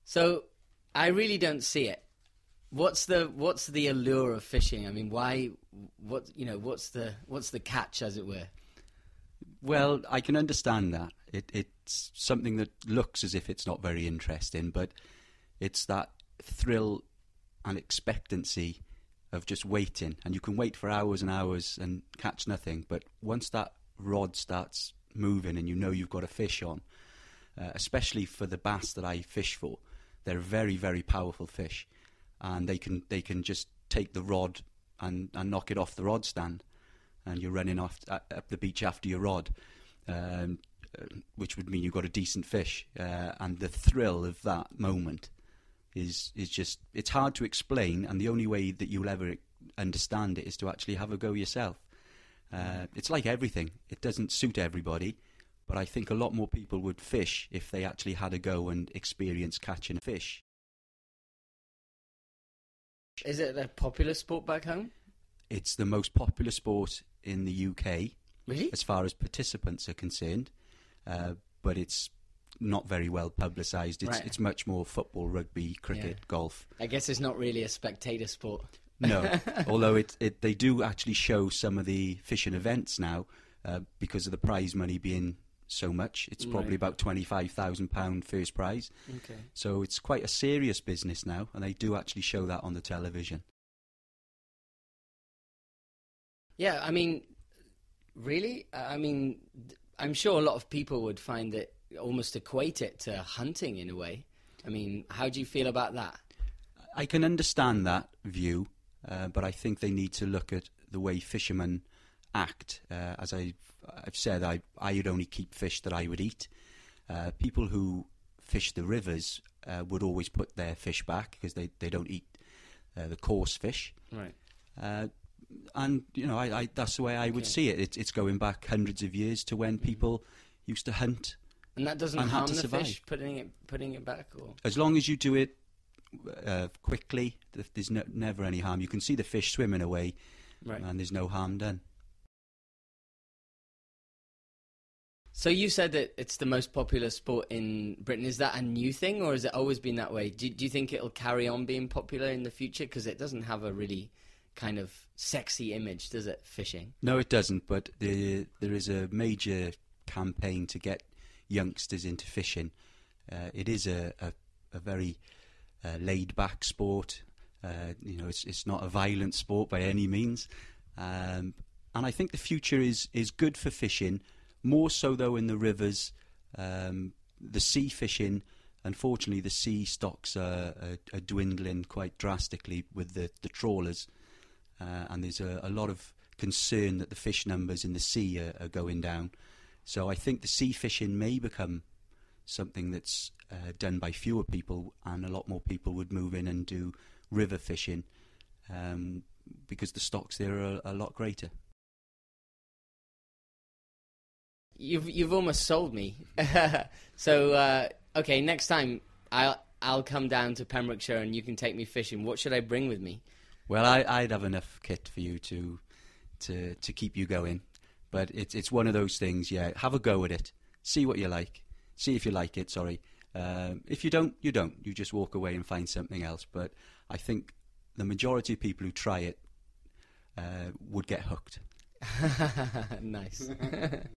So I really don't see it. What's the allure of fishing? I mean, why? What's the catch, as it were? Well, I can understand that. It's something that looks as if it's not very interesting, but it's that thrill and expectancy of just waiting. And you can wait for hours and hours and catch nothing. But once that rod starts moving and you know you've got a fish on, especially for the bass that I fish for, they're very, very powerful fish. And they can just take the rod and knock it off the rod stand. And you're running off up the beach after your rod, which would mean you've got a decent fish. And the thrill of that moment is just, it's hard to explain, and the only way that you'll ever understand it is to actually have a go yourself. It's like everything. It doesn't suit everybody, but I think a lot more people would fish if they actually had a go and experienced catching a fish. Is it a popular sport back home? It's the most popular sport in the UK, Really? as far as participants are concerned, but it's not very well publicised. It's much more football, rugby, cricket, golf. I guess it's not really a spectator sport. No, although they do actually show some of the fishing events now, because of the prize money being so much. It's probably about £25,000 first prize. Okay. So it's quite a serious business now, and they do actually show that on the television. Yeah, I mean, really? I mean, I'm sure a lot of people would find it, almost equate it to hunting in a way. I mean, how do you feel about that? I can understand that view, but I think they need to look at the way fishermen act. As I've said, I would only keep fish that I would eat. People who fish the rivers would always put their fish back because they don't eat the coarse fish. Right. And, I that's the way I would see it. It's going back hundreds of years to when people used to hunt. And that doesn't and harm had to the survive. fish, putting it back? Or? As long as you do it quickly, there's never any harm. You can see the fish swimming away, Right. and there's no harm done. So you said that it's the most popular sport in Britain. Is that a new thing, or has it always been that way? Do you think it'll carry on being popular in the future? Because it doesn't have a really kind of sexy image, does it, fishing? No, it doesn't, but there is a major campaign to get youngsters into fishing. It is a very laid-back sport. It's not a violent sport by any means. And I think the future is good for fishing, more so though in the rivers. The sea fishing, unfortunately, the sea stocks are dwindling quite drastically with the trawlers. And there's a lot of concern that the fish numbers in the sea are going down. So I think the sea fishing may become something that's done by fewer people, and a lot more people would move in and do river fishing, because the stocks there are a lot greater. You've almost sold me. So okay, next time I'll come down to Pembrokeshire and you can take me fishing. What should I bring with me? Well, I'd have enough kit for you to keep you going, but it's one of those things. Yeah, have a go at it. See what you like. See if you like it. Sorry. If you don't, you don't. You just walk away and find something else. But I think the majority of people who try it would get hooked. Nice.